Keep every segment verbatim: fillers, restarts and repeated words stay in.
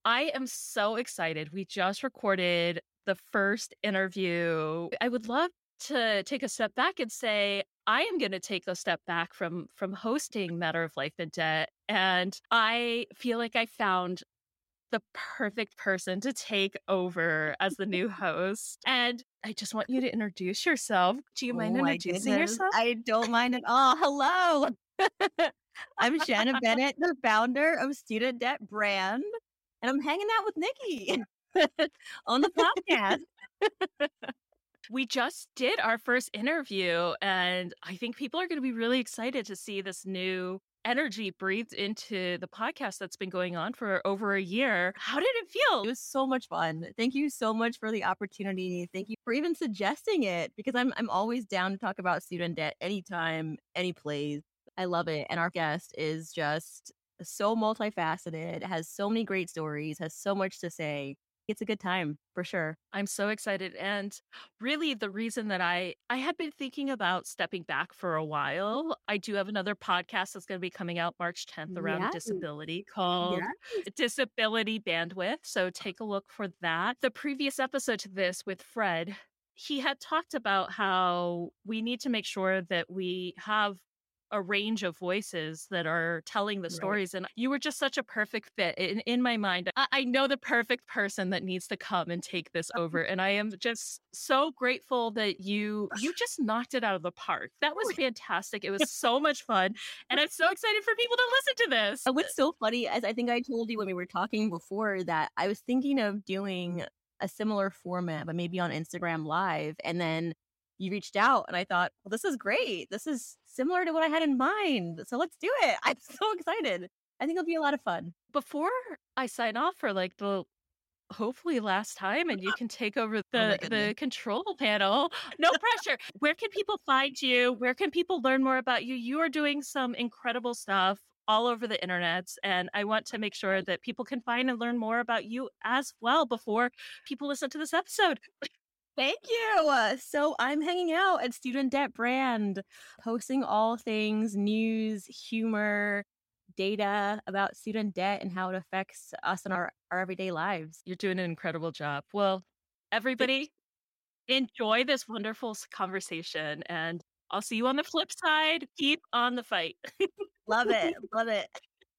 I am so excited. We just recorded the first interview. I would love to take a step back and say, I am going to take a step back from from hosting Matter of Life and Debt. And I feel like I found the perfect person to take over as the new host. And I just want you to introduce yourself. Do you mind Oh my introducing goodness. yourself? I don't mind at all. Hello. I'm Shanna Bennett, the founder of Student Debt Brand, and I'm hanging out with Nikki on the podcast. We just did our first interview, and I think people are going to be really excited to see this new energy breathed into the podcast that's been going on for over a year. How did it feel? It was so much fun. Thank you so much for the opportunity. Thank you for even suggesting it, because I'm I'm always down to talk about student debt anytime, any place. I love it. And our guest is just so multifaceted, has so many great stories, has so much to say. It's a good time for sure. I'm so excited. And really the reason that I, I had been thinking about stepping back for a while. I do have another podcast that's going to be coming out March tenth around Yes. disability called Yes. Disability Bandwidth. So take a look for that. The previous episode to this with Fred, he had talked about how we need to make sure that we have a range of voices that are telling the stories. Right. And you were just such a perfect fit in, in my mind. I, I know the perfect person that needs to come and take this over. And I am just so grateful that you, you just knocked it out of the park. That was fantastic. It was so much fun. And I'm so excited for people to listen to this. What's so funny, as I think I told you when we were talking before, that I was thinking of doing a similar format, but maybe on Instagram Live. And then you reached out and I thought, well, this is great. This is similar to what I had in mind. So let's do it. I'm so excited. I think it'll be a lot of fun. Before I sign off for like the hopefully last time and you can take over the, oh the control panel. No pressure. Where can people find you? Where can people learn more about you? You are doing some incredible stuff all over the internet. And I want to make sure that people can find and learn more about you as well before people listen to this episode. Thank you. Uh, so I'm hanging out at Student Debt Brand, posting all things news, humor, data about student debt and how it affects us in our, our everyday lives. You're doing an incredible job. Well, everybody, enjoy this wonderful conversation, and I'll see you on the flip side. Keep on the fight. Love it. Love it.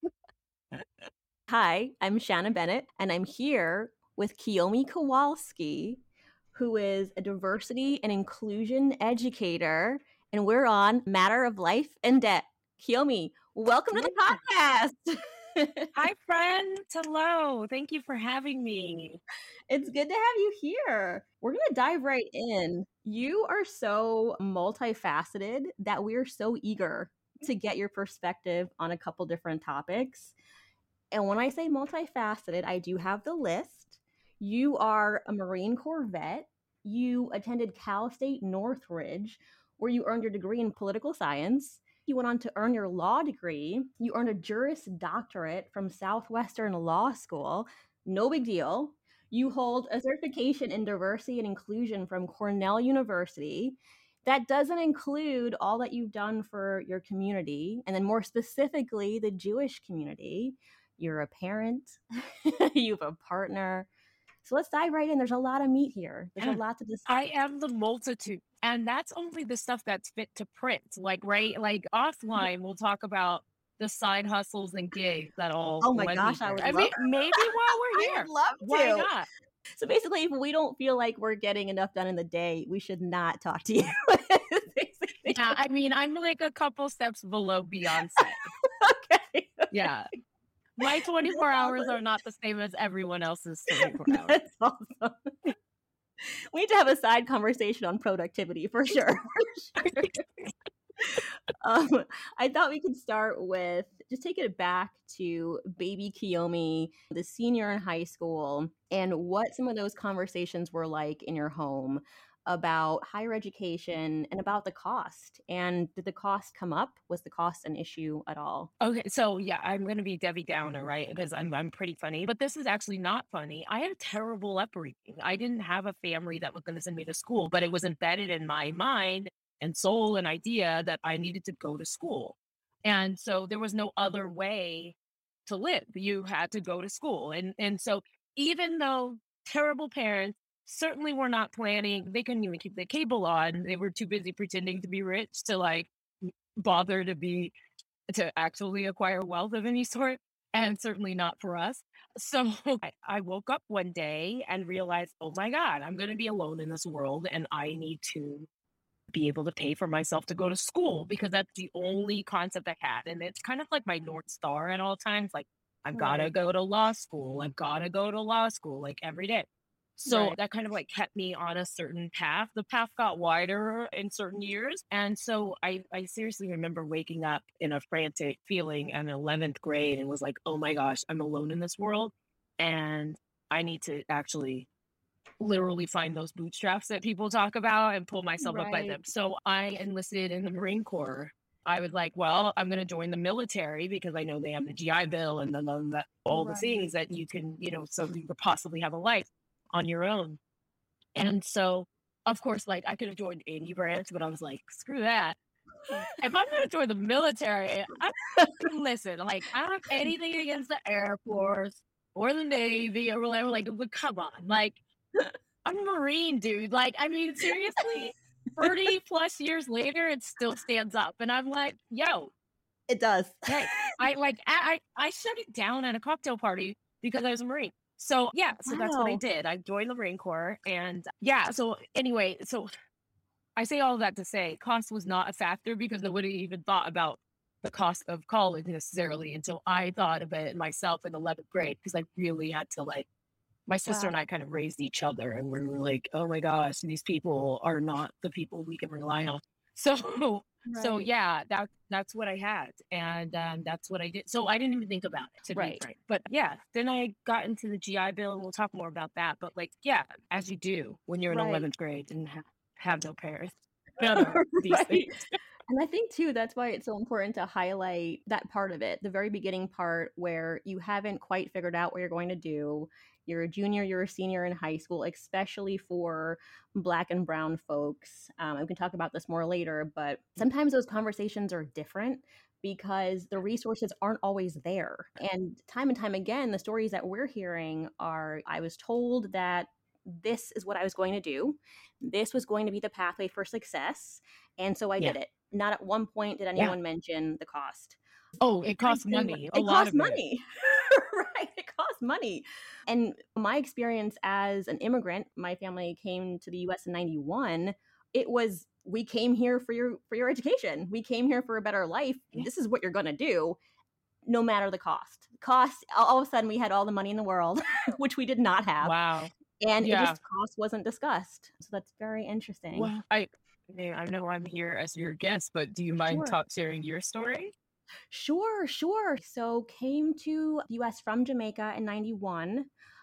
Hi, I'm Shanna Bennett, and I'm here with Kiyomi Kowalski, who is a diversity and inclusion educator, and we're on Matter of Life and Debt. Kiyomi, welcome to the podcast. Hi, friends. Hello. Thank you for having me. It's good to have you here. We're going to dive right in. You are so multifaceted that we're so eager to get your perspective on a couple different topics. And when I say multifaceted, I do have the list. You are a Marine Corps vet. You attended Cal State Northridge, where you earned your degree in political science. You went on to earn your law degree. You earned a Juris Doctorate from Southwestern Law School. No big deal. You hold a certification in diversity and inclusion from Cornell University. That doesn't include all that you've done for your community, and then more specifically, the Jewish community. You're a parent. You have a partner. So let's dive right in. There's a lot of meat here. There's a lot to discuss. I am the multitude. And that's only the stuff that's fit to print. Like, right? Like offline, we'll talk about the side hustles and gigs that all. Oh my gosh, I would I love mean, maybe while we're here. I would love to. Why not? So basically, if we don't feel like we're getting enough done in the day, we should not talk to you. Yeah, I mean, I'm like a couple steps below Beyonce. okay. Yeah. My twenty-four hours are not the same as everyone else's twenty-four hours. That's awesome. We need to have a side conversation on productivity for sure. For sure. um, I thought we could start with just taking it back to baby Kiyomi, the senior in high school, and what some of those conversations were like in your home about higher education and about the cost. And did the cost come up? Was the cost an issue at all? Okay, so yeah, I'm going to be Debbie Downer, right? Because I'm I'm pretty funny, but this is actually not funny. I had a terrible upbringing. I didn't have a family that was going to send me to school, but it was embedded in my mind and soul and idea that I needed to go to school. And so there was no other way to live. You had to go to school. And and so even though terrible parents certainly were not planning, they couldn't even keep the cable on. They were too busy pretending to be rich to like bother to be to actually acquire wealth of any sort, and certainly not for us. So I, I woke up one day and realized, oh my God, I'm going to be alone in this world and I need to be able to pay for myself to go to school because that's the only concept I had. And it's kind of like my North Star at all times. Like, I've got to Right. go to law school. I've got to go to law school like every day. So Right. that kind of like kept me on a certain path. The path got wider in certain years. And so I, I seriously remember waking up in a frantic feeling in eleventh grade and was like, oh my gosh, I'm alone in this world. And I need to actually literally find those bootstraps that people talk about and pull myself up by Right. them. So I enlisted in the Marine Corps. I was like, well, I'm going to join the military because I know they have the G I Bill and then the, all the Right. things that you can, you know, so you could possibly have a life on your own. And so, of course, like I could have joined any branch, but I was like, screw that. If I'm going to join the military, I'm listen, like I don't have anything against the Air Force or the Navy or whatever. Like, but come on, like I'm a Marine, dude. Like, I mean, seriously, thirty plus years later, it still stands up. And I'm like, yo, It does. hey, I like, I, I, I shut it down at a cocktail party because I was a Marine. So yeah, so that's what I Wow. did. I joined the Marine Corps and yeah. So anyway, so I say all of that to say cost was not a factor because I wouldn't even thought about the cost of college necessarily until I thought of it myself in eleventh grade because I really had to like, my sister Wow. and I kind of raised each other and we were like, oh my gosh, these people are not the people we can rely on. So, so Right. yeah, that that's what I had. And um, that's what I did. So I didn't even think about it to Right. be frank. But yeah, then I got into the G I Bill and we'll talk more about that. But like, yeah, as you do when you're in Right. eleventh grade and ha- have no parents. None of these Right. things. And I think too, that's why it's so important to highlight that part of it, the very beginning part where you haven't quite figured out what you're going to do. You're a junior, you're a senior in high school, especially for Black and Brown folks. Um, we can talk about this more later, but sometimes those conversations are different because the resources aren't always there. And time and time again, the stories that we're hearing are I was told that this is what I was going to do. This was going to be the pathway for success. And so I Yeah. did it. Not at one point did Yeah. anyone mention the cost. Oh, it I costs think money. A it lot costs of it. money. Right. It costs money. And my experience as an immigrant, my family came to the U S in ninety-one. It was we came here for your for your education. We came here for a better life. Yeah. This is what you're gonna do, no matter the cost. Cost all all of a sudden we had all the money in the world, which we did not have. Wow. And it Yeah. just cost wasn't discussed. So that's very interesting. Well, I, I mean, I know I'm here as your guest, but do you mind Sure. talk sharing your story? Sure, sure. So came to the U S from Jamaica in ninety-one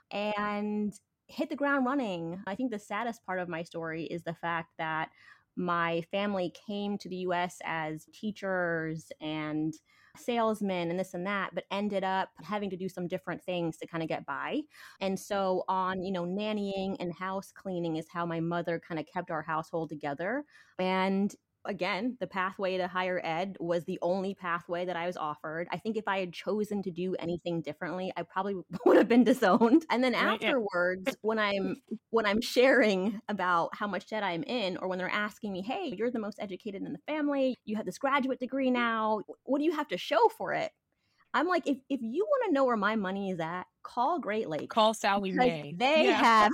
and hit the ground running. I think the saddest part of my story is the fact that my family came to the U S as teachers and salesmen and this and that, but ended up having to do some different things to kind of get by. And so on, you know, nannying and house cleaning is how my mother kind of kept our household together. And again, the pathway to higher ed was the only pathway that I was offered. I think if I had chosen to do anything differently, I probably would have been disowned. And then Right. Yeah. afterwards, when I'm when I'm sharing about how much debt I'm in, or when they're asking me, hey, you're the most educated in the family, you have this graduate degree now, what do you have to show for it? I'm like, if, if you want to know where my money is at, call Great Lakes. Call Sally Because Mae. they Yeah. have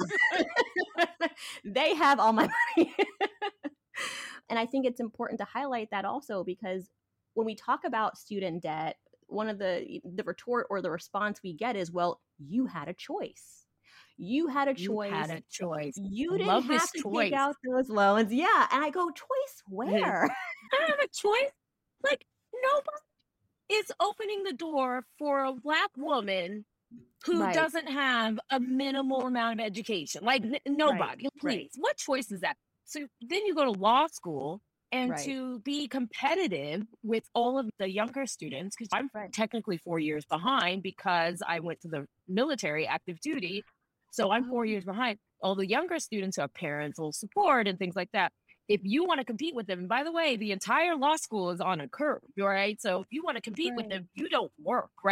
they have all my money. And I think it's important to highlight that also because when we talk about student debt, one of the the retort or the response we get is, well, you had a choice. You had a You choice. had a choice. You I didn't love have this to choice. take out those loans. Yeah. And I go, choice where? I have a choice. Like nobody is opening the door for a Black woman who Right. doesn't have a minimal amount of education. Like n- nobody. Right. Please, what choice is that? So then you go to law school and Right. to be competitive with all of the younger students, because I'm Right. technically four years behind because I went to the military active duty. So I'm four Oh. years behind. All the younger students who have parental support and things like that. If you want to compete with them, and by the way, the entire law school is on a curve, all right? So if you want to compete with Right. them, you don't work, right?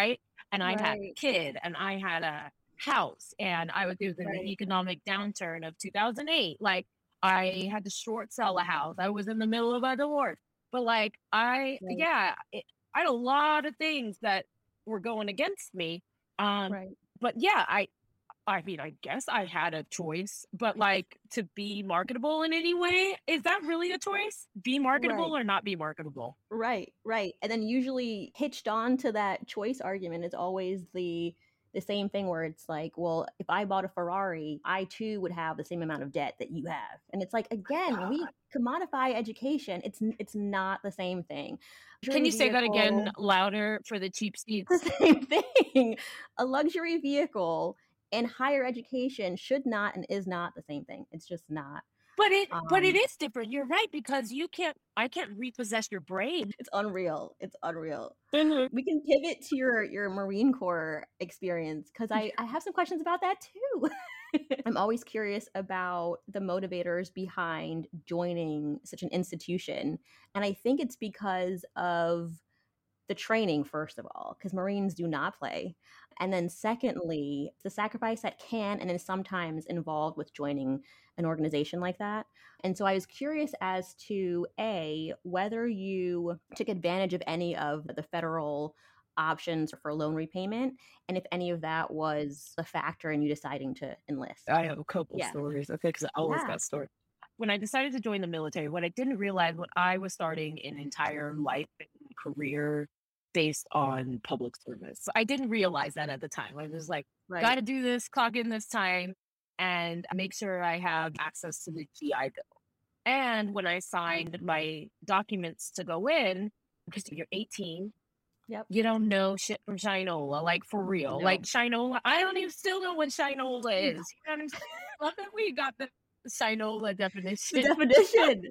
and I had a Right. kid and I had a house and I was in the Right. economic downturn of two thousand eight. Like I had to short sell a house. I was in the middle of a divorce. But like I, Right. yeah, it, I had a lot of things that were going against me. Um, Right. but yeah, I, I mean, I guess I had a choice, but like to be marketable in any way, is that really a choice? Be marketable Right. or not be marketable? Right, right. And then usually hitched on to that choice argument is always the the same thing where it's like, well, if I bought a Ferrari, I too would have the same amount of debt that you have. And it's like, again, when we commodify education, it's n- it's not the same thing. Can Luxury you say that again vehicle, louder for the cheap seats? the same thing. A luxury vehicle and higher education should not and is not the same thing. It's just not. But it but it Um, is different. You're right, because you can't I can't repossess your brain. it's unreal. It's unreal. Mhm. We can pivot to your your Marine Corps experience because I I have some questions about that too. I'm always curious about the motivators behind joining such an institution, and I think it's because of the training, first of all, because Marines do not play. And then secondly, the sacrifice that can and is sometimes involved with joining an organization like that. And so I was curious as to A, whether you took advantage of any of the federal options for loan repayment, and if any of that was a factor in you deciding to enlist. I have a couple Yeah. stories, okay, because I always Yeah. got stories. When I decided to join the military, what I didn't realize, what I was starting an entire life and career based on public service. So I didn't realize that at the time. I was like, got Right. to do this, clock in this time, and make sure I have access to the G I Bill. And when I signed my documents to go in, because you're eighteen, Yep. you don't know shit from Shinola, like for real. No. Like Shinola, I don't even still know what Shinola is. You know what I'm saying? Love that we got the Shinola The definition. definition.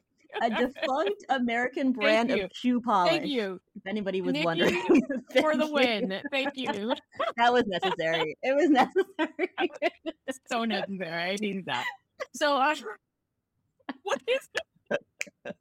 A defunct American brand you. of shoe polish. Thank you. If anybody was Nikki, wondering. for the Thank you. win. Thank you. That was necessary. It was necessary. So necessary. I need that. So, uh, what is the...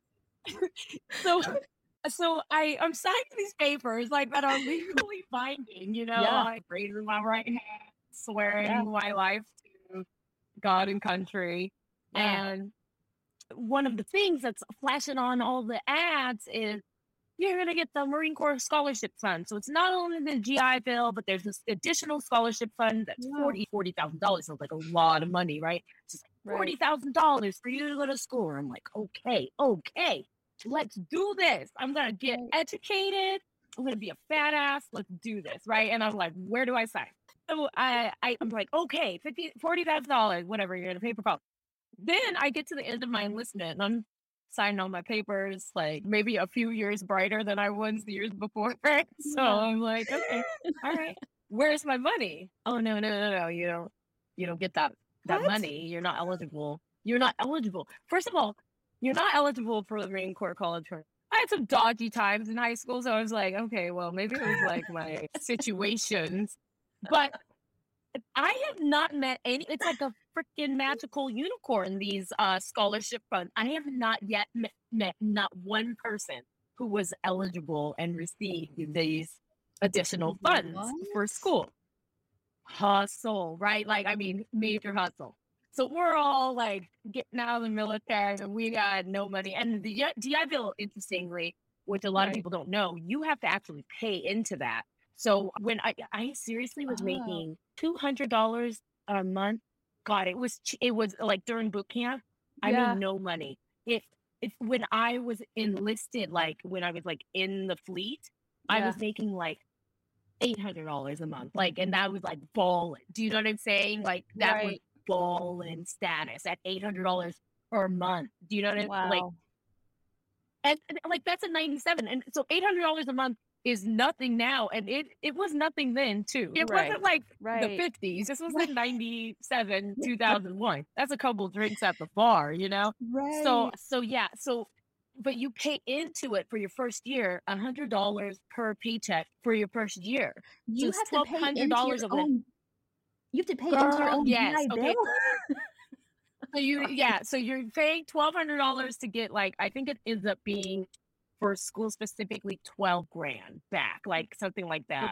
so, so I I'm signing these papers like that are legally binding. You know, Yeah. I raising my right hand, swearing Yeah. my life to God and country, Yeah. and one of the things that's flashing on all the ads is you're going to get the Marine Corps Scholarship Fund. So it's not only the G I Bill, but there's this additional scholarship fund that's Yeah. forty forty thousand dollars. Sounds like a lot of money, right? It's just like Right. forty thousand dollars for you to go to school. I'm like, okay, okay, let's do this. I'm going to get Right. educated. I'm going to be a fat ass. Let's do this, right? And I'm like, where do I sign? So I, I I'm like, okay, fifty forty thousand dollars, whatever, you're going to pay for college. Then I get to the end of my enlistment and I'm signing all my papers, like maybe a few years brighter than I was the years before. Right? So Yeah. I'm like, okay, all right, where's my money? Oh no, no, no, no, you don't you don't get that that What? money. You're not eligible. You're not eligible. First of all, you're not eligible for the Marine Corps College Fund. I had some dodgy times in high school, so I was like, okay, well, maybe it was like my situations. But I have not met any. It's like a freaking magical unicorn, these uh, scholarship funds. I have not yet met, met not one person who was eligible and received these additional funds What? for school. Hustle, right? Like, I mean, major hustle. So we're all like getting out of the military and we got no money. And the G I Bill, interestingly, which a lot of Right. people don't know, you have to actually pay into that. So when I, I seriously was Oh. making two hundred dollars a month, God, it was, ch- it was like during boot camp, I Yeah. made no money. If, if when I was enlisted, like when I was like in the fleet, I Yeah. was making like eight hundred dollars a month. Like, and that was like balling. Do you know what I'm saying? Like that was Right. balling status at eight hundred dollars per month. Do you know what I mean? Like, Wow. and, and like that's a ninety-seven. And so eight hundred dollars a month is nothing now. And it, it was nothing then too. It Right. wasn't like the Right. fifties. This was like ninety-seven, two thousand one. That's a couple drinks at the bar, you know? So, Right. so yeah. So, but you pay into it for your first year, a hundred dollars per paycheck for your first year. So You it's have to twelve pay hundred into dollars your of it. own. You have to pay into your Girl, own yes. G I Okay. Bill. So you, yeah. So you're paying twelve hundred dollars to get like, I think it ends up being for school specifically twelve grand back, like something like that. Okay.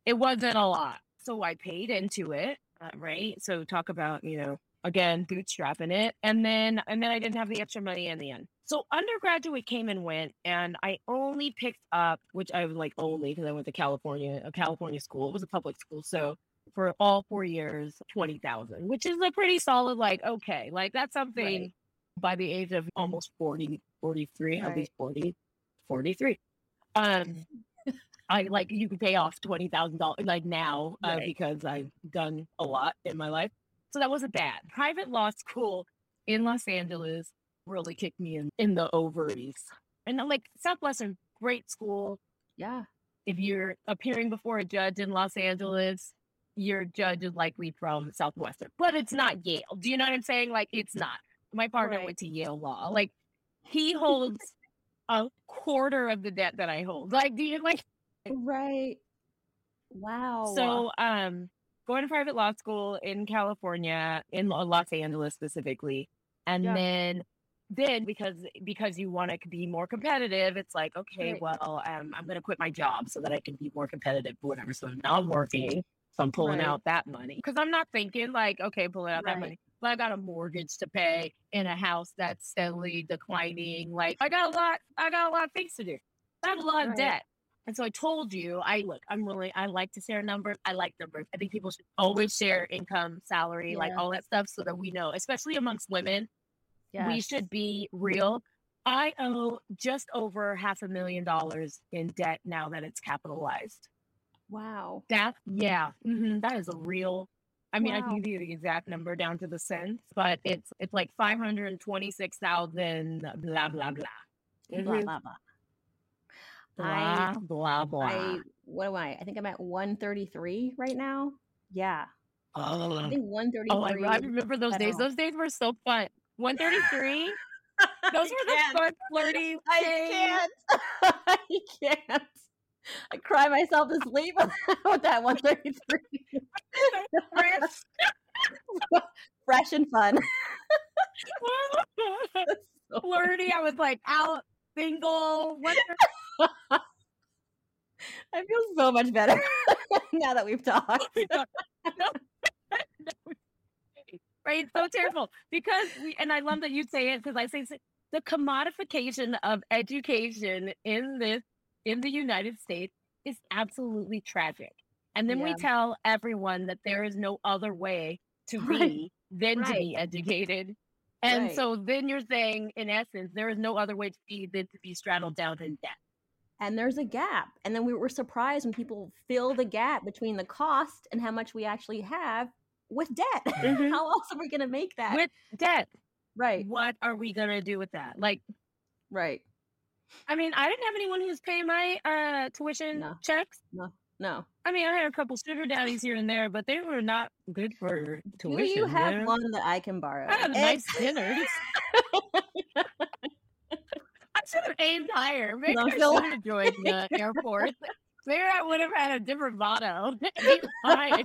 it wasn't a lot. So I paid into it, uh, right? So talk about, you know, again, bootstrapping it. And then, and then I didn't have the extra money in the end. So undergraduate came and went, and I only picked up, which I was like only because I went to California, a California school. It was a public school. So for all four years, twenty thousand, which is a pretty solid, like, okay, like that's something Right. by the age of almost forty, forty-three, I'll be Right. forty, forty-three. Um, I like, you can pay off twenty thousand dollars like now, uh, Right. because I've done a lot in my life. So that wasn't bad. Private law school in Los Angeles really kicked me in, in the ovaries. And I'm like, Southwestern, great school. Yeah. If you're appearing before a judge in Los Angeles, your judge is likely from Southwestern, but it's not Yale. Do you know what I'm saying? Like, it's not. My partner Right. went to Yale Law. Like, he holds a quarter of the debt that I hold. Like, do you like? Right. Wow. So, um, going to private law school in California, in Lo- Los Angeles specifically, and Yeah. then, then because because you want to be more competitive, it's like, okay, Right. well, um, I'm going to quit my job so that I can be more competitive or whatever. So now I'm working, so I'm pulling Right. out that money because I'm not thinking like, okay, pulling out that Right. money. But I got a mortgage to pay in a house that's steadily declining. Like, I got a lot, I got a lot of things to do. I have a lot of Right. debt. And so I told you, I look, I'm really, I like to share numbers. I like numbers. I think people should always share income, salary, like Yeah. all that stuff so that we know, especially amongst women, we Yes. should be real. I owe just over half a million dollars in debt now that it's capitalized. Wow. That, yeah, mhm, that is a real, I mean, I can Wow. give you the exact number down to the cents, but it's it's like five hundred twenty-six thousand, blah, blah, blah. Blah Mhm. blah blah. I Blah, blah, blah. I what am I? I think I'm at one thirty-three right now. Yeah. I Oh, think oh, I, one I thirty-three remember those days. federal. Those days were so fun. one thirty-three, those I were the can't. fun, flirty I days. can't. I can't. I cry myself to sleep with that one thirty-three. Fresh. Fresh and fun. That's so Flirty. I was like out, single. What? I feel so much better now that we've talked. Right, so terrible because we, and I love that you say it because I say s- the commodification of education in this in the United States is absolutely tragic. And then Yeah. we tell everyone that there is no other way to Right. be than to Right. be educated. And Right. so then you're saying, in essence, there is no other way to be than to be straddled down in debt. And there's a gap. And then we were surprised when people fill the gap between the cost and how much we actually have with debt. Mhm. How else are we going to make that? With debt, right. what are we gonna do with that? Like, Right. I mean, I didn't have anyone who's paying my uh tuition No. checks. No. No. I mean, I had a couple sugar daddies here and there, but they were not good for Do tuition. you have man. one that I can borrow? I had It- nice dinners. I should have aimed higher. Maybe No, I Phil. should have joined the Air Force. Maybe I would have had a different motto. Aim high.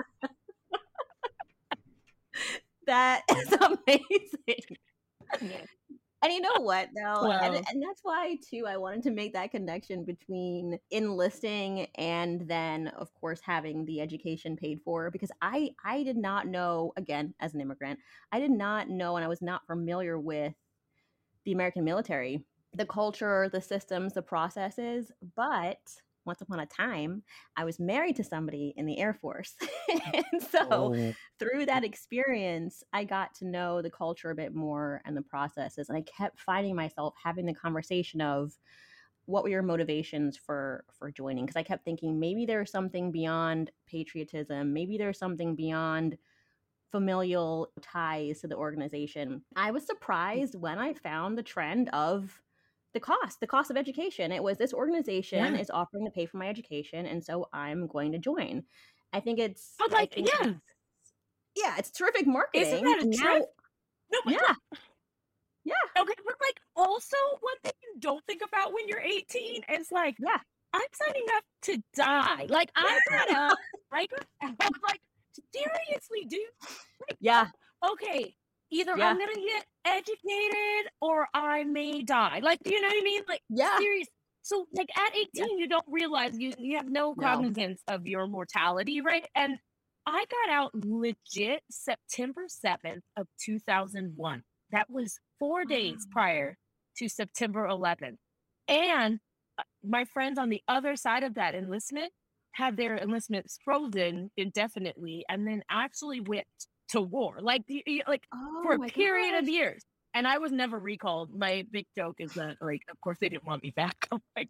That is amazing. And you know what, though? And, Wow. and that's why, too, I wanted to make that connection between enlisting and then, of course, having the education paid for. Because I, I did not know, again, as an immigrant, I did not know and I was not familiar with the American military, the culture, the systems, the processes. But once upon a time, I was married to somebody in the Air Force. And so Oh. through that experience, I got to know the culture a bit more and the processes. And I kept finding myself having the conversation of what were your motivations for for joining? Because I kept thinking maybe there's something beyond patriotism, maybe there's something beyond familial ties to the organization. I was surprised when I found the trend of the cost, the cost of education. It was this organization Yeah. is offering to pay for my education, and so I'm going to join. I think it's I was I like, think yeah. it's, yeah, it's terrific marketing. Isn't that a and now- trip? No, but yeah. Yeah. okay, but like also one thing you don't think about when you're eighteen is like, Yeah. I'm signing up to die. Like I got up, I got I was like, seriously, dude. Like, Yeah. okay, either Yeah. I'm gonna get educated or I may die. Like, you know what I mean? Like, Yeah. serious, So like at Yeah. eighteen, you don't realize you, you have no No. cognizance of your mortality, right? And I got out legit September seventh of two thousand one. That was four days Wow. prior to September eleventh. And uh, my friends on the other side of that enlistment had their enlistments frozen indefinitely and then actually went to war. Like, y- y- like for Oh a my period of gosh. years. And I was never recalled. My big joke is that, like, of course they didn't want me back. I'm like,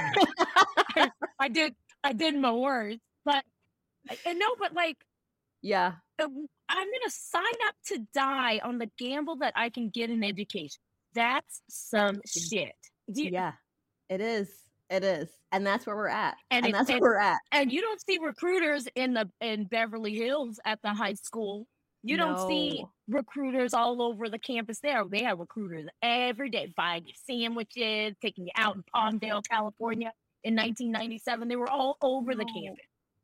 I, I did, I did my worst, but I- and no, but like, Yeah. uh, I'm gonna sign up to die on the gamble that I can get an education. That's some shit. Do you- Yeah. It is. It is. And that's where we're at. And And it- that's where and- we're at. And you don't see recruiters in the in Beverly Hills at the high school. You don't see No. recruiters all over the campus there. They have recruiters every day buying you sandwiches, taking you out in Palmdale, California in nineteen ninety-seven. They were all over the No. campus.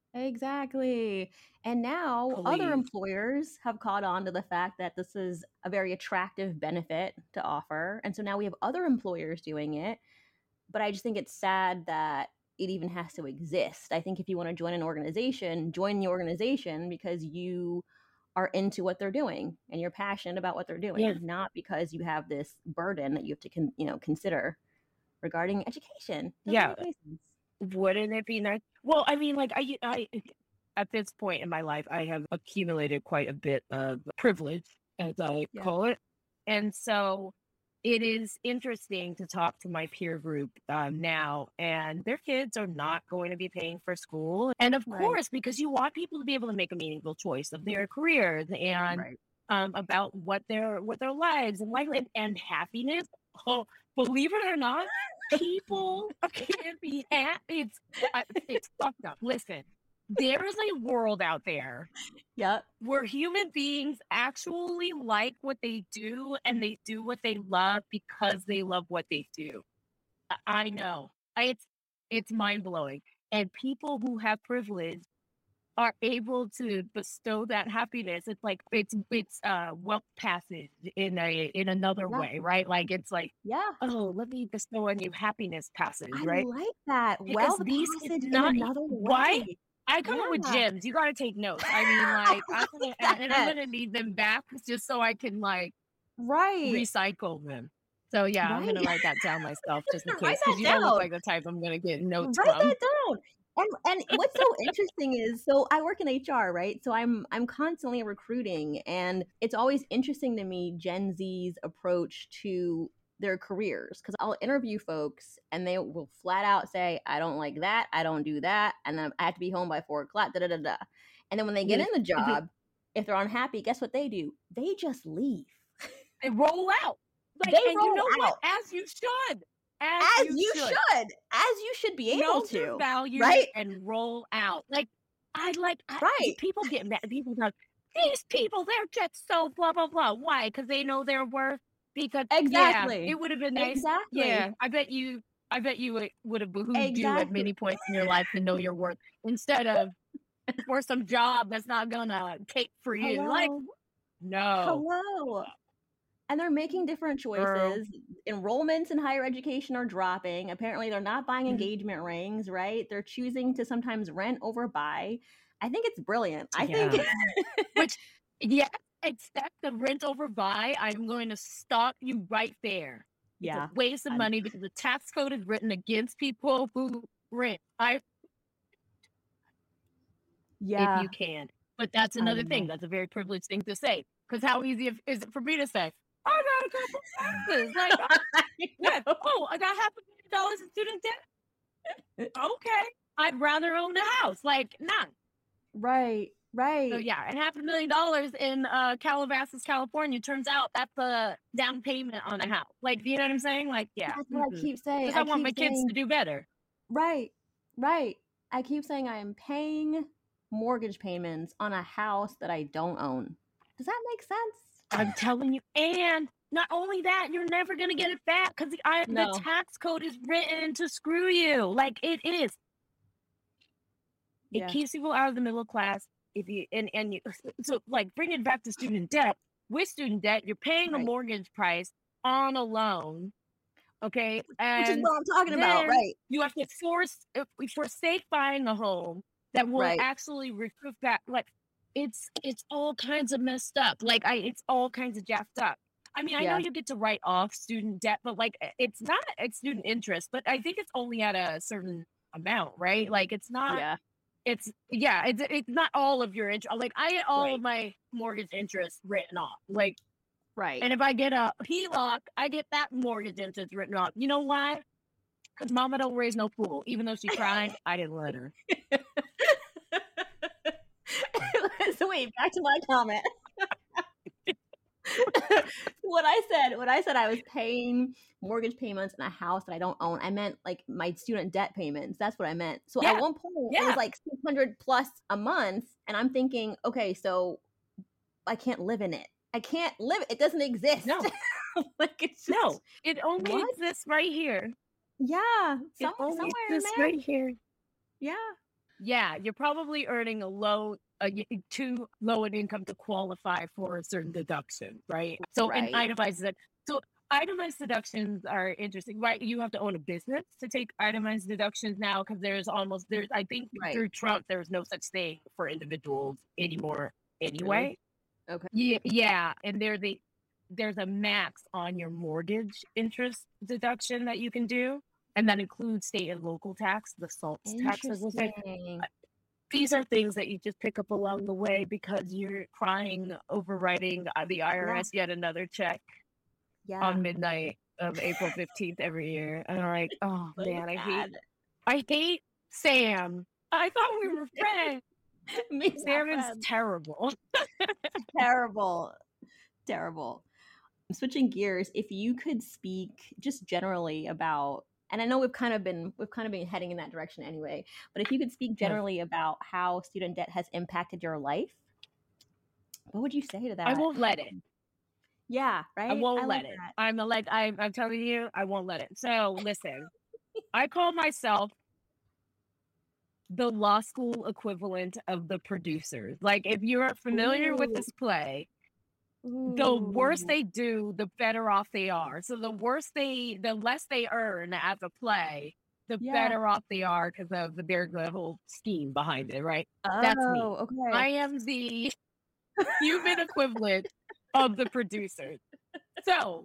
Exactly. And now other Please. employers have caught on to the fact that this is a very attractive benefit to offer. And so now we have other employers doing it. But I just think it's sad that it even has to exist. I think if you want to join an organization, join the organization because you are into what they're doing and you're passionate about what they're doing, Yeah. not because you have this burden that you have to con- you know consider regarding education. Doesn't Yeah. make any sense. Wouldn't it be nice? Well, I mean, like I, I, at this point in my life, I have accumulated quite a bit of privilege, as I Yeah. call it, and so it is interesting to talk to my peer group um, now, and their kids are not going to be paying for school, and of Right. course, because you want people to be able to make a meaningful choice of their careers and Right. um, about what their what their lives and life and, and happiness. Oh, believe it or not, people can be happy. It's I- it's fucked up. Listen, there is a world out there Yep. where human beings actually like what they do and they do what they love because they love what they do. I I know. I, it's it's mind blowing. And people who have privilege are able to bestow that happiness. It's like it's it's uh wealth passage in a in another Yeah. way, right? Like it's like, Yeah. oh, let me bestow on you happiness passage, I right? like that. Because Wealth these it's passage in not another why way. I come up with Yeah. gems. You gotta take notes. I mean, like I'm gonna and and I'm gonna need them back just so I can like Right. recycle them. So yeah, I'm Right. gonna write that down myself just in Write case, that because you don't look down. like the type I'm gonna get notes Write from. that down. And and what's so interesting is, so I work in H R, right? So I'm I'm constantly recruiting, and it's always interesting to me Gen Z's approach to their careers, because I'll interview folks and they will flat out say, I don't like that, I don't do that, and then I have to be home by four o'clock, da da da da. And then when they get Yes. in the job, if they're unhappy, guess what they do? They just leave. They roll out. Like, They and you roll know what? out. As you should. As, As you, you should. should. As you should be able Know your to. value Right? and roll out. Like I like I, Right. people get mad. People go, these people, they're just so blah blah blah. Why? Because they know their worth. Because Exactly. yeah, it would have been nice. Exactly. Yeah, I bet you. I bet you it would have behooved you at Exactly. many points in your life to know your worth instead of for some job that's not gonna take for you. Like Hello. no, Hello. And they're making different girl. choices. Enrollments in higher education are dropping. Apparently, they're not buying Mhm. engagement rings, right? They're choosing to sometimes rent over buy. I think it's brilliant. I Yeah. think Which, yeah, except the rent over buy, I'm going to stop you right there. It's yeah. a waste of I- money because the tax code is written against people who rent. I Yeah. if you can. But that's I another thing. know. That's a very privileged thing to say. Because how easy if- is it for me to say, I got a couple taxes. Like, I what? know. Oh, I got half a million dollars in student debt. Okay. I'd rather own a house. Like, nah. Right. Right. So yeah, and half a million dollars in uh, Calabasas, California. Turns out that's a down payment on a house. Like, you know what I'm saying? Like, yeah, That's what I keep saying. because I, I want keep my kids saying, to do better. right. Right. I keep saying I am paying mortgage payments on a house that I don't own. Does that make sense? I'm telling you, and not only that, you're never gonna get it back because the, I- No. the tax code is written to screw you. Like it is. It Yeah. keeps people out of the middle class. If you and and you so like bring it back to student debt. With student debt, you're paying a Right. mortgage price on a loan. Okay. Which is And what I'm talking about, then right? you have to force, if we forsake buying a home that will Right. actually recoup that. Like, it's, it's all kinds of messed up. Like, I, it's all kinds of jacked up. I mean, I know Yeah. you get to write off student debt, but like, it's not at student interest, but I think it's only at a certain amount, right? Like, it's not, Yeah. it's, yeah, it's, it's not all of your interest. Like, I get all Right. of my mortgage interest written off. Like, Right. and if I get a P L O C, I get that mortgage interest written off. You know why? Because mama don't raise no fool. Even though she tried, I didn't let her. So wait, back to my comment. What I said, what I said, I was paying mortgage payments in a house that I don't own. I meant like my student debt payments. That's what I meant. So Yeah. at one point, it Yeah. was like six hundred plus a month, and I'm thinking, okay, so I can't live in it. I can't live. It doesn't exist. No. Like it's just, No, it only what? exists right here. Yeah, It some, only somewhere in exists there. right here. Yeah. Yeah, you're probably earning a low, a y- too low an income to qualify for a certain deduction, right? So an Right. itemized deduction. So itemized deductions are interesting, right? You have to own a business to take itemized deductions now because there's almost there's I think Right. through Trump there's no such thing for individuals anymore anyway. Okay. Yeah, yeah, and there's a there's a max on your mortgage interest deduction that you can do, and that includes state and local tax, the SALT tax. As we'll say. Interesting. These are things that you just pick up along the way because you're crying over writing uh, the I R S yet another check Yeah. on midnight of April fifteenth every year, and I'm like, oh So man, I hate, sad. I hate Sam. I thought we were friends. Me not Sam is friends. terrible. Terrible. Terrible. I'm switching gears. If you could speak just generally about, and I know we've kind of been we've kind of been heading in that direction anyway, but if you could speak generally about how student debt has impacted your life, what would you say to that? I won't let it. Yeah, right. I won't I let love it. that. I'm a, like I'm, I'm telling you, I won't let it. So listen, I call myself the law school equivalent of the producers. Like if you're familiar with Ooh. this play, the worse Ooh. they do, the better off they are. So the worse they, the less they earn as a play, the Yeah. better off they are because of the there's the whole scheme behind it, right? That's me. Oh, okay. I am the human equivalent of the producers. So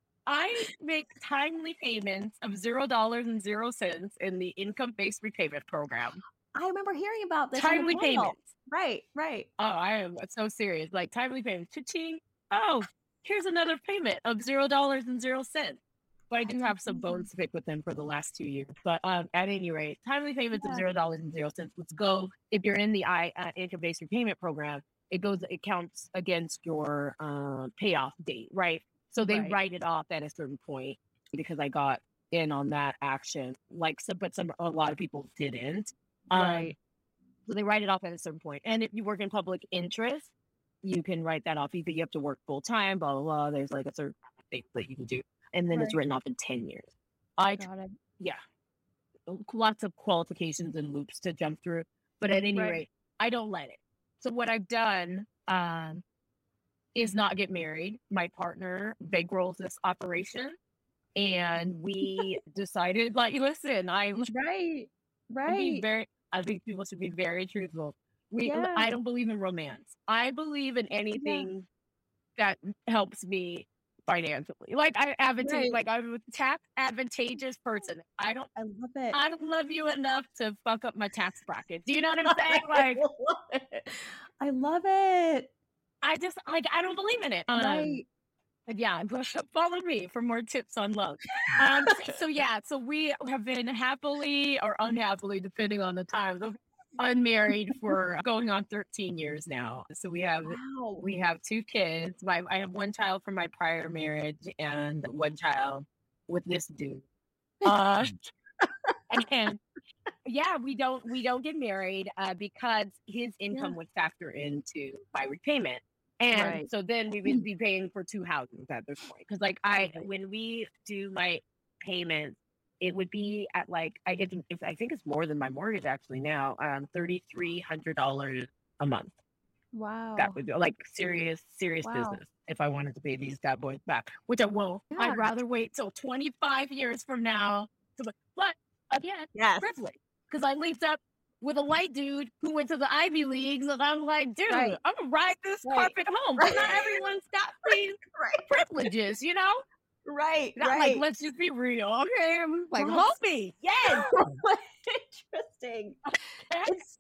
I make timely payments of zero dollars and zero cents in the income-based repayment program. I remember hearing about this on the Timely panel. payments. Right, right. Oh, I am so serious. Like timely payments. Cha-ching. Oh, here's another payment of zero dollars and zero cents. But I do That's have some amazing. bones to pick with them for the last two years. But um, at any rate, timely payments of Yeah. zero dollars and zero cents. Let's go. If you're in the I uh, income-based repayment program, it goes. It counts against your uh, payoff date, right? So they Right. write it off at a certain point because I got in on that action. Like, some, but some a lot of people didn't. Um, Right. So they write it off at a certain point. And if you work in public interest, you can write that off. Either you have to work full time, blah, blah, blah. There's like a certain thing that you can do. And then it's Right. written off in ten years. I, tr- Got it. yeah, lots of qualifications and loops to jump through. But at any Right. rate, I don't let it. So what I've done um, is not get married. My partner bankrolls this operation. And we decided, like, listen, I Right. I'm being Right. very, I think people should be very truthful. We, Yeah. I don't believe in romance. I believe in anything that helps me financially. Like I advantage, Right. like I'm a tax advantageous person. I don't, I love it. I don't love you enough to fuck up my tax bracket. Do you know what I'm saying? I Like love it. I love it. I just, like I don't believe in it. Um, Right. Yeah, follow me for more tips on love. Um, so yeah, so we have been happily or unhappily, depending on the times, unmarried for going on thirteen years now. So we have Wow. we have two kids. My, I have one child from my prior marriage and one child with this dude. Uh, and yeah, we don't we don't get married uh, because his income Yeah. would factor into my repayment. And Right. so then we would be paying for two houses at this point. Because like I, when we do my payments, it would be at like I get, I think it's more than my mortgage actually now, um, thirty three hundred dollars a month. That Wow. would be like serious, serious Wow. business if I wanted to pay these bad boys back, which I won't. Yeah. I'd rather wait till twenty-five years from now. To, but again, Yes. privilege. Because I linked up with a white dude who went to the Ivy Leagues, and I'm like, dude, Right. I'm gonna ride this Right. carpet home. But not everyone's got these Right. privileges, you know? Right. Not right. like, let's just be real. Okay. I'm like, Yes. homie, yes. Interesting. It's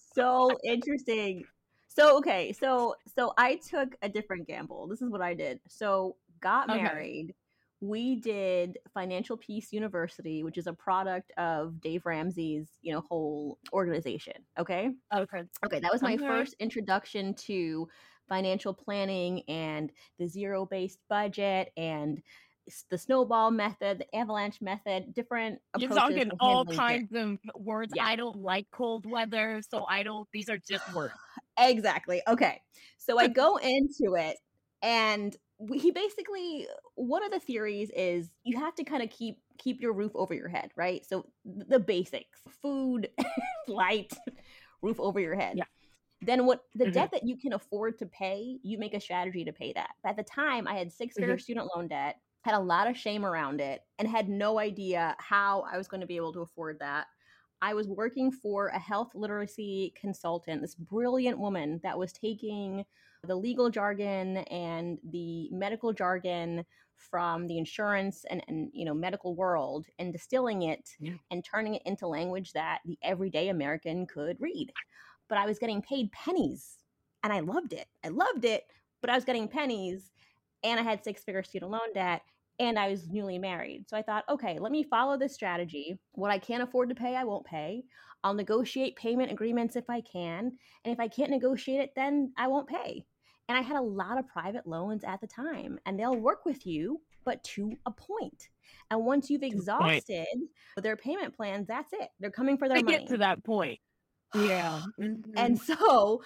so interesting. So okay, so so I took a different gamble. This is what I did. So got Okay. married. We did Financial Peace University, which is a product of Dave Ramsey's, you know, whole organization. Okay. Okay. Okay, that was my Okay. first introduction to financial planning and the zero-based budget and s- the snowball method, the avalanche method, different You're approaches talking to all handling kinds of words. Yeah. I don't like cold weather, so I don't, these are just words. Exactly. Okay. So I go into it, and we, he basically, one of the theories is you have to kind of keep keep your roof over your head, right? So th- the basics: food, light, roof over your head. Yeah. Then what the Mhm. debt that you can afford to pay, you make a strategy to pay that. But at the time, I had six-figure Mhm. student loan debt, had a lot of shame around it, and had no idea how I was going to be able to afford that. I was working for a health literacy consultant, this brilliant woman that was taking the legal jargon and the medical jargon from the insurance and, and you know medical world and distilling it Yeah. and turning it into language that the everyday American could read. But I was getting paid pennies, and I loved it. I loved it, but I was getting pennies, and I had six-figure student loan debt, and I was newly married. So I thought, okay, let me follow this strategy. What I can't afford to pay, I won't pay. I'll negotiate payment agreements if I can. And if I can't negotiate it, then I won't pay. And I had a lot of private loans at the time, and they'll work with you, but to a point. And once you've To a point. exhausted their payment plans, that's it. They're coming for their They money. get to that point. Yeah. And Mhm. so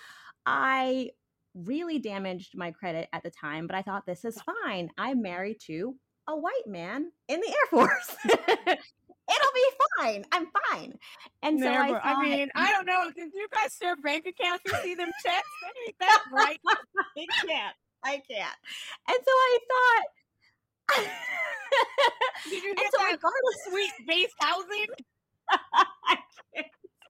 I really damaged my credit at the time, but I thought, this is fine. I'm married to a white man in the Air Force. It'll be fine. I'm fine. And so I Never. thought, I mean, I don't know. Did you guys share bank accounts? You see them checks? That ain't that right. I can't. I can't. And so I thought, Did you and get so that regardless, sweet base housing? I can't.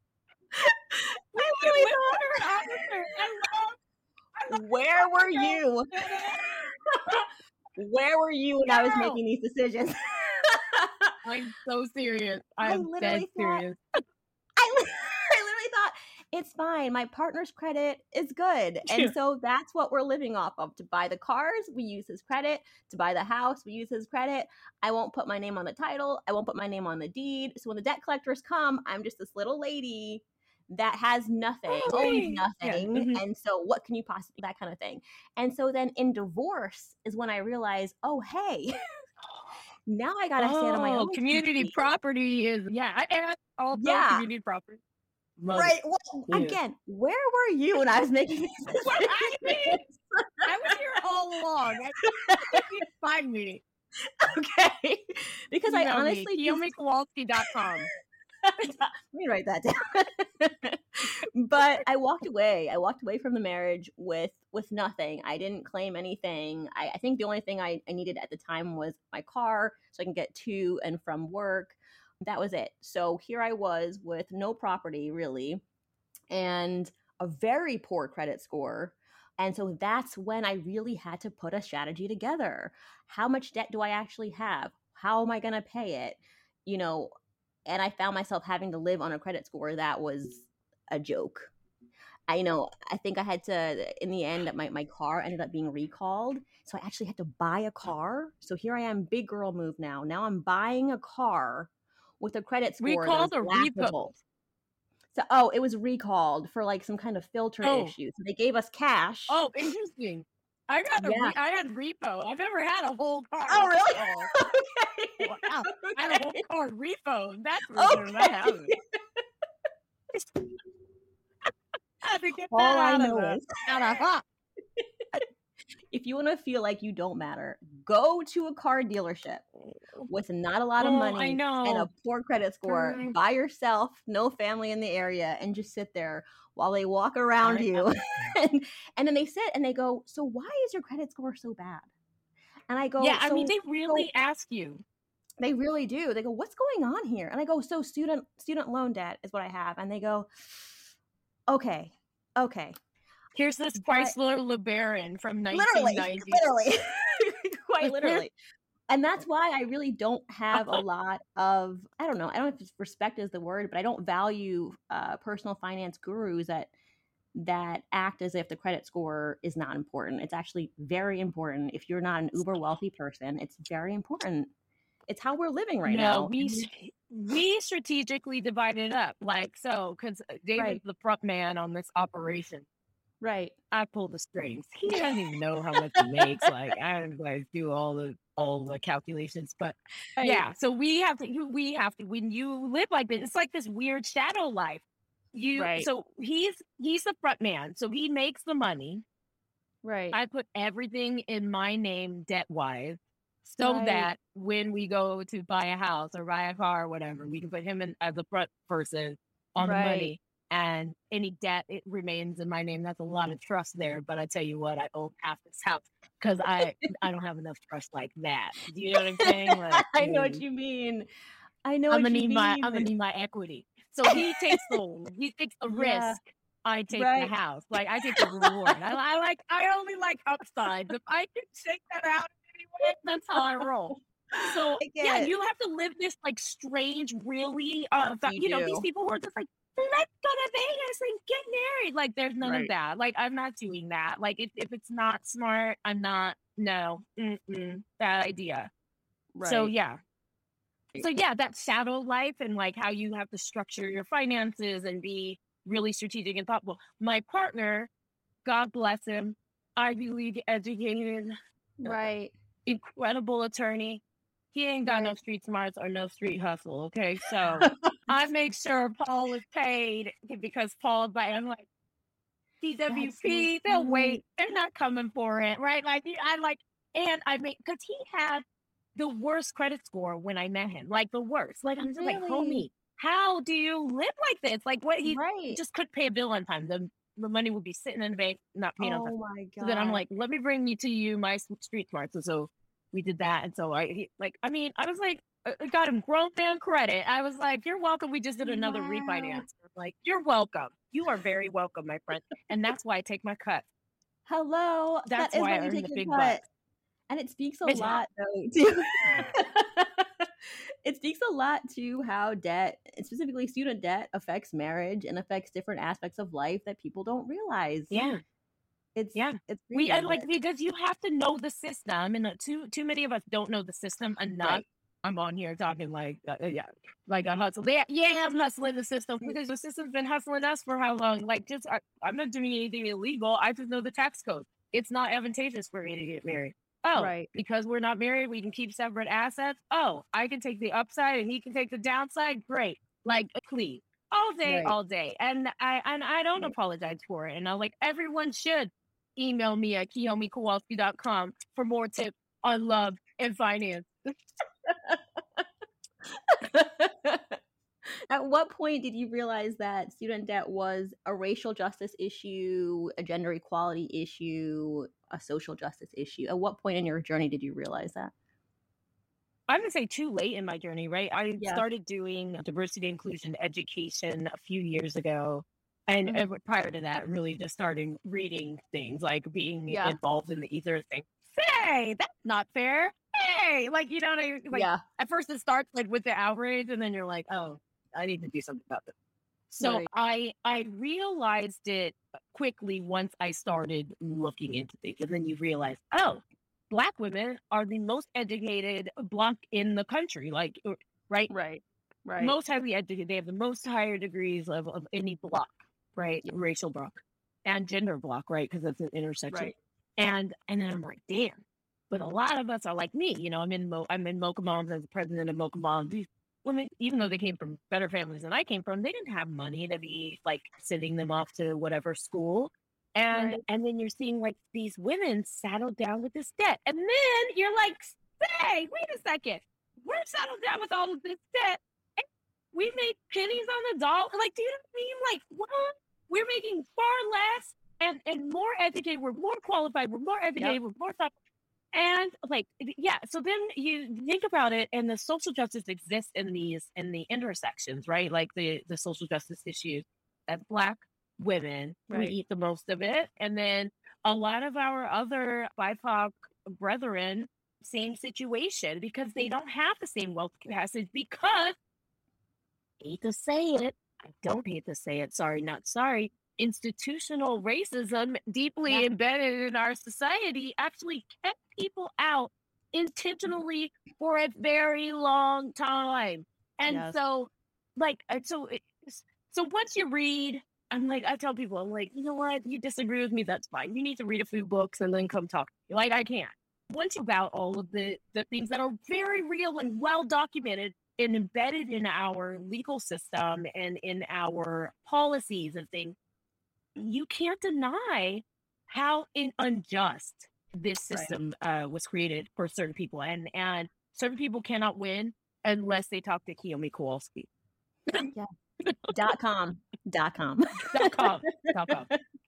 I literally thought, Listener, officer, I love, I love where were Yo, you? yo, Where were you when I was Girl. making these decisions? I'm so serious. I I am dead literally thought, serious. I, li- I literally thought, it's fine. My partner's credit is good. And so that's what we're living off of. To buy the cars, we use his credit. To buy the house, we use his credit. I won't put my name on the title. I won't put my name on the deed. So when the debt collectors come, I'm just this little lady that has nothing, Oh, owns yeah. nothing. Mhm. And so what can you possibly, that kind of thing. And so then in divorce is when I realized, oh, hey, now I got to stand on my Oh, own two community feet. property is, yeah, I and also Yeah. community property. Love it. Right. Well, Yeah. again, where were you when I was making these decisions? Well, I mean, I was here all along. I think you'd find me. Okay. Because I Email me, honestly just, Kiyomi Kowalski dot com. let me write that down. But I walked away. I walked away from the marriage with with nothing. I didn't claim anything. I, I think the only thing I, I needed at the time was my car so I can get to and from work. That was it. So here I was with no property really and a very poor credit score. And so that's when I really had to put a strategy together. How much debt do I actually have? How am I going to pay it? You know, and I found myself having to live on a credit score that was a joke. I you know, I think I had to, in the end, my, my car ended up being recalled. So I actually had to buy a car. So here I am, big girl move now. Now I'm buying a car with a credit We score that called was a repo. laughable. So, oh, it was recalled for like some kind of filter Oh. issue. So they gave us cash. Oh, interesting. I got a Yeah. re- I had repo. I've never had a whole car. Oh, really? Oh, Okay. wow. I had a whole Okay. car repo. That's for sure. That Okay. happened. I had to get All that I out of know the is, out of hot. if you want to feel like you don't matter, go to a car dealership. with not a lot of Oh, money I and know. a poor credit score Mm. by yourself, no family in the area, and just sit there while they walk around I you. know. and, and then they sit and they go, so why is your credit score so bad? And I go, Yeah, I so, mean, they so really ask you. they really do. They go, what's going on here? And I go, so student student loan debt is what I have. And they go, okay, okay. Here's this But Chrysler LeBaron from literally, nineteen ninety. literally, quite literally. And that's why I really don't have a lot of, I don't know, I don't know if it's respect is the word, but I don't value uh, personal finance gurus that that act as if the credit score is not important. It's actually very important. If you're not an uber wealthy person, it's very important. It's how we're living right No, now. we s- we strategically divided it up like so because David's Right, the front man on this operation. right. I pull the strings. He doesn't even know how much he makes. Like I don't like do all the all the calculations, but Right, yeah. So we have to. You, we have to. When you live like this, it's like this weird shadow life. You. right, So he's he's the front man. So he makes the money. right, I put everything in my name debt wise, so right, that when we go to buy a house or buy a car or whatever, we can put him in as the front person on the right. money. And any debt, it remains in my name. That's a lot of trust there. But I tell you what, I own half this house because I I don't have enough trust like that. Do you know what I'm saying? Like, I know what mm, you mean. I know I'm what gonna you need my I'm gonna mean. need my equity. So he takes the he takes the Yeah, risk. I take the right. house. Like I take the reward. I, I like I only like upsides. If I can shake that out anyway, that's how I roll. So I yeah, get. you have to live this like strange, really uh fa- You you know, these do. people who are just like, let's go to Vegas and get married. Like there's none of Right. that. Like I'm not doing that. Like if, if it's not smart, I'm not no. Mm-mm, bad idea. So Right. yeah. So yeah, that shadow life and like how you have to structure your finances and be really strategic and thoughtful. My partner, God bless him, Ivy League educated, uh, Right. incredible attorney. He ain't got no Right. street smarts or no street hustle. Okay, so I make sure Paul is paid because Paul's by. I'm like That's so C W P. They'll funny. wait. They're not coming for it, right? Like I like, and I mean, because he had the worst credit score when I met him, like the worst. Like I'm just like, Really? homie, how do you live like this? Like what he Right. just couldn't pay a bill on time. The the money would be sitting in the bank, not paying on time. Oh my So then I'm God. like, let me bring you to you my s- street smarts. And so we did that. And so I he, like, I mean, I was like, I I got him grown man credit. I was like, you're welcome. We just did another Wow. refinance. I'm like, you're welcome. You are very welcome, my friend. And that's why I take my cut. Hello. That's That is why I why you earn take the your big cut. bucks. And it speaks a It's- lot, though, to it speaks a lot to how debt, specifically student debt, affects marriage and affects different aspects of life that people don't realize. Yeah. It's Yeah. it's We crazy. I like because you have to know the system, and uh, too too many of us don't know the system enough. Right. I'm on here talking like uh, uh, yeah, like a hustle. They yeah, I'm hustling the system because the system's been hustling us for how long? Like just I, I'm not doing anything illegal. I just know the tax code. It's not advantageous for me to get married. Oh, Right. because we're not married, we can keep separate assets. Oh, I can take the upside and he can take the downside. Great, like please, all day, Right. all day. And I and I don't Right. apologize for it. And I'm like everyone should email me at kiyomi kowalski dot com for more tips on love and finance. At what point did you realize that student debt was a racial justice issue, a gender equality issue, a social justice issue? At what point in your journey did you realize that? I'm gonna say too late in my journey, right? I Yeah. started doing diversity inclusion education a few years ago. And Mhm. uh, prior to that, really just starting reading things, like being Yeah. involved in the ether thing. Hey, that's not fair. Hey, like you know what I mean? Like Yeah. at first it starts like with the outrage, and then you're like, oh, I need to do something about this. So Right. I I realized it quickly once I started looking into things, and then you realize, oh, Black women are the most educated block in the country, like uh, right, Right. Right. most highly educated. They have the most higher degrees of, of any block, right, Yeah. racial block and gender block, right, because it's an intersection. Right. And and then I'm like, damn. But a lot of us are like me, you know. I'm in Mo- I'm in Mocha Moms as the president of Mocha Moms. These women, even though they came from better families than I came from, they didn't have money to be like sending them off to whatever school. And Right. and then you're seeing like these women saddled down with this debt, and then you're like, hey, wait a second, we're settled down with all of this debt. And we make pennies on the dollar. Like, do you know what I mean? Like, what? We're making far less and, and more educated. We're more qualified. We're more educated. Yep. We're more thoughtful. And like, yeah, so then you think about it, and the social justice exists in these, in the intersections, right? Like the, the social justice issues as Black women, right. We eat the most of it. And then a lot of our other B I P O C brethren, same situation, because they don't have the same wealth capacity because, I hate to say it, I don't hate to say it, sorry, not sorry, institutional racism deeply yeah. embedded in our society actually kept people out intentionally for a very long time. And yes. so, like, so, so once you read, I'm like, I tell people, I'm like, you know what, you disagree with me, that's fine. You need to read a few books and then come talk to me. Like, I can't. Once you about all of the, the things that are very real and well documented and embedded in our legal system and in our policies and things, you can't deny how in unjust this system right. uh, was created for certain people. And and certain people cannot win unless they talk to Kiyomi Kowalski. Yeah. Dot com. Dot com. Dot com. Dot com.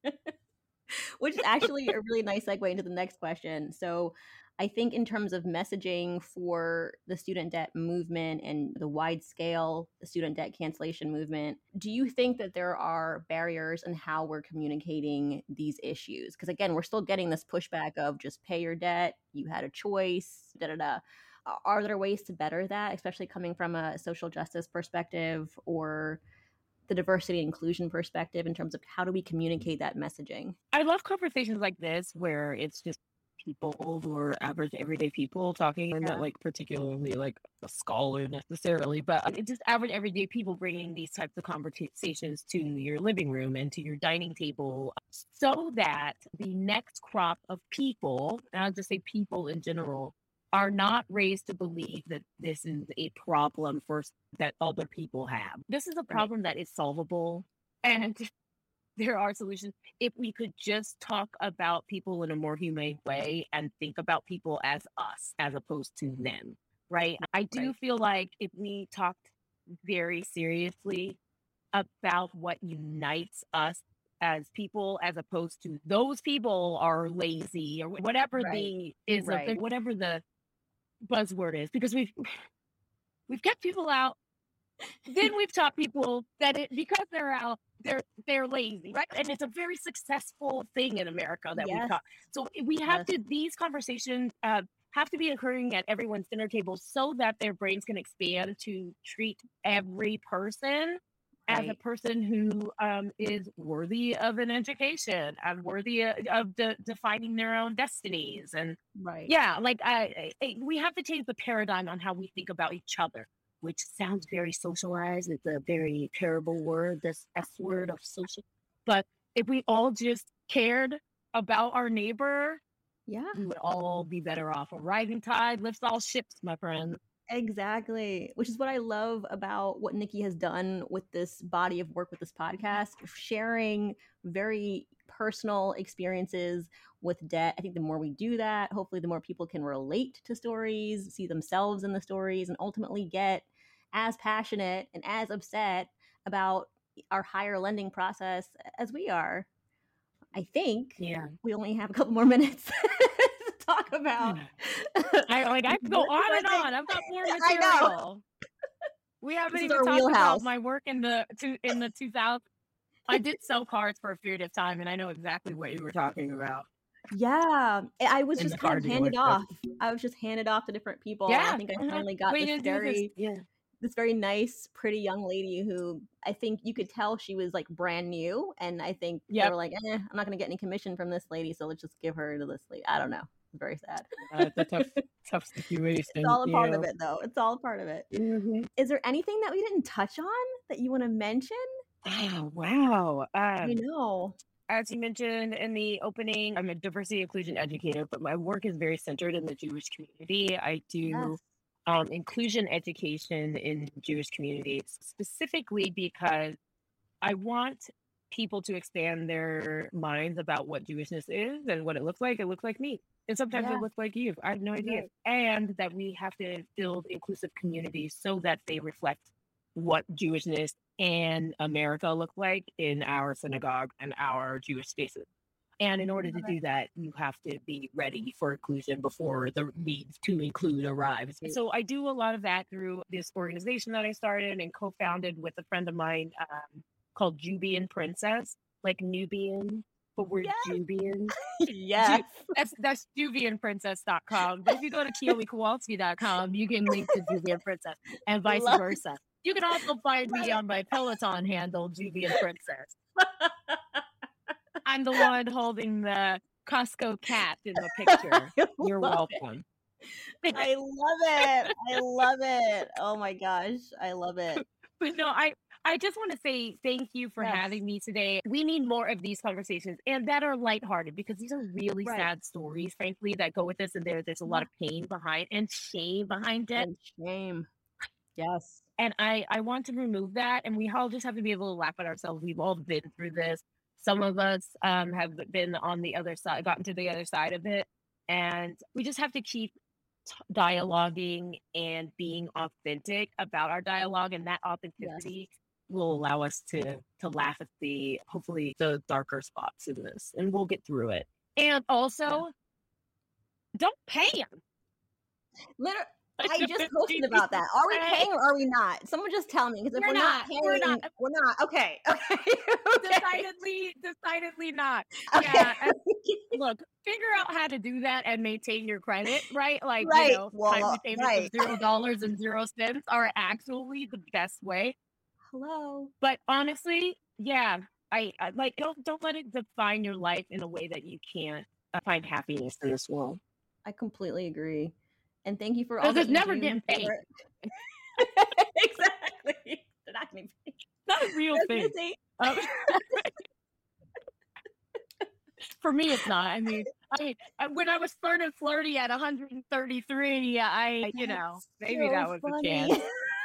Which is actually a really nice segue into the next question. So I think in terms of messaging for the student debt movement and the wide scale student debt cancellation movement, do you think that there are barriers in how we're communicating these issues? Because again, we're still getting this pushback of just pay your debt, you had a choice, da da da. Are there ways to better that, especially coming from a social justice perspective or the diversity and inclusion perspective in terms of how do we communicate that messaging? I love conversations like this where it's just people who are average everyday people talking. I'm yeah. not like particularly like a scholar necessarily, but it's just average everyday people bringing these types of conversations to your living room and to your dining table so that the next crop of people, and I'll just say people in general, are not raised to believe that this is a problem for that other people have. This is a problem right. that is solvable, and there are solutions. If we could just talk about people in a more humane way and think about people as us as opposed to them, right? I do right. feel like if we talked very seriously about what unites us as people, as opposed to those people are lazy or whatever right. the is, right. a, whatever the buzzword is, because we've we've kept people out. Then we've taught people that it, because they're out, they're they're lazy, right? And it's a very successful thing in America that yes. we've taught. So we have yes. to, these conversations uh, have to be occurring at everyone's dinner table so that their brains can expand to treat every person right. as a person who um, is worthy of an education and worthy of, of de- defining their own destinies. And right. yeah, like I, I, we have to change the paradigm on how we think about each other, which sounds very socialized. It's a very terrible word, this S word of social. But if we all just cared about our neighbor, yeah, we would all be better off. A rising tide lifts all ships, my friend. Exactly. Which is what I love about what Nikki has done with this body of work with this podcast, sharing very personal experiences with debt. I think the more we do that, hopefully the more people can relate to stories, see themselves in the stories, and ultimately get as passionate and as upset about our higher lending process as we are. I think yeah. we only have a couple more minutes to talk about. I like I could go on and on. I've got more material. We haven't even talked wheelhouse. about my work in the two in the two thousands. I did sell cards for a period of time, and I know exactly what you were talking about. Yeah, I was in just kind of handed off. I was just handed off to different people. Yeah, I think I finally got this very, this? Yeah. this very nice, pretty young lady who I think you could tell she was like brand new. And I think yep. they were like, eh, I'm not going to get any commission from this lady, so let's just give her to this lady. I don't know. It's very sad. Uh, it's a tough, tough situation. It's all a part know. of it, though. It's all a part of it. Mm-hmm. Is there anything that we didn't touch on that you want to mention? Oh, wow. Um, I know. As you mentioned in the opening, I'm a diversity inclusion educator, but my work is very centered in the Jewish community. I do Yes. um, inclusion education in Jewish communities, specifically because I want people to expand their minds about what Jewishness is and what it looks like. It looks like me. And sometimes Yeah. it looks like you. I have no idea. Right. And that we have to build inclusive communities so that they reflect what Jewishness and America look like in our synagogue and our Jewish spaces. And in order to do that, you have to be ready for inclusion before the need to include arrives. So I do a lot of that through this organization that I started and co-founded with a friend of mine um, called Jubian Princess, like Nubian, but we're Yes. Jubian. Yes. That's that's Jubian Princess dot com. But if you go to Keely Kowalski dot com, you can link to Jubian Princess and vice Love- versa. You can also find me on my Peloton handle, Jubian Princess. I'm the one holding the Costco cat in the picture. You're Love it. welcome. I love it. I love it. Oh my gosh. I love it. But no, I, I just want to say thank you for Yes. having me today. We need more of these conversations and that are lighthearted because these are really Right. sad stories, frankly, that go with this. And there, there's a lot of pain behind and shame behind it. And shame. Yes. And I, I want to remove that. And we all just have to be able to laugh at ourselves. We've all been through this. Some of us um, have been on the other side, gotten to the other side of it. And we just have to keep t- dialoguing and being authentic about our dialogue. And that authenticity will allow us to to laugh at the, hopefully, the darker spots in this. And we'll get through it. And also, Yeah. don't pay them. Literally, I just posted about that. Are we paying or are we not? Someone just tell me because if We're we're, not, not. paying, We're not. we're not. Okay. Okay. Okay. Decidedly, decidedly not. Okay. Yeah. and look, figure out how to do that and maintain your credit, right? Like, Right. you know, Well, timely payments right. of zero dollars and zero cents are actually the best way. Hello. But honestly, yeah, I, I like don't don't let it define your life in a way that you can't uh, find happiness in this world. I completely agree. And thank you for all Because that it's you never do getting paid. for- Exactly. They're not going to be paid. Not a real I was gonna thing. say- Um, for me, it's not. I mean, I I- when I was flirting flirty at one hundred thirty-three, I you know maybe So that was a funny. chance.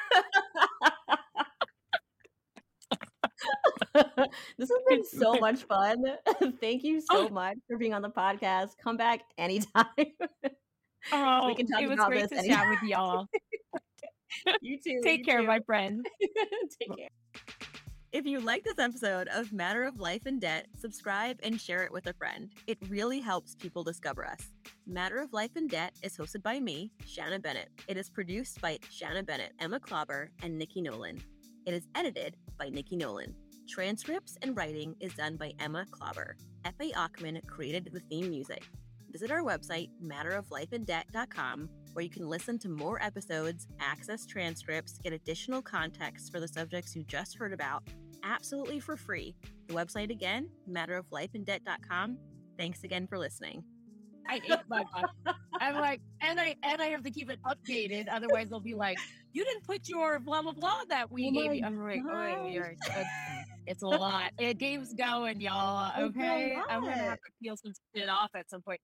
This has been so much fun. Thank you so Oh. much for being on the podcast. Come back anytime. Oh, We can talk it was about great this to chat with y'all. You too. Take you care, too. my friend. Take care. If you like this episode of Matter of Life and Debt, subscribe and share it with a friend. It really helps people discover us. Matter of Life and Debt is hosted by me, Shanna Bennett. It is produced by Shanna Bennett, Emma Klauber, and Nikki Nolan. It is edited by Nikki Nolan. Transcripts and writing is done by Emma Klauber. F A Achman created the theme music. Visit our website, matter of life and debt dot com, where you can listen to more episodes, access transcripts, get additional context for the subjects you just heard about, absolutely for free. The website again, matter of life and debt dot com. Thanks again for listening. I ate my butt. I'm like, and I and I have to keep it updated. Otherwise, they'll be like, "You didn't put your blah blah blah that we Oh gave my you." I'm like, "Oh, gosh. you're, it's, it's a lot. It game's going, y'all. It's a Okay, I'm gonna lot. have to peel some shit off at some point."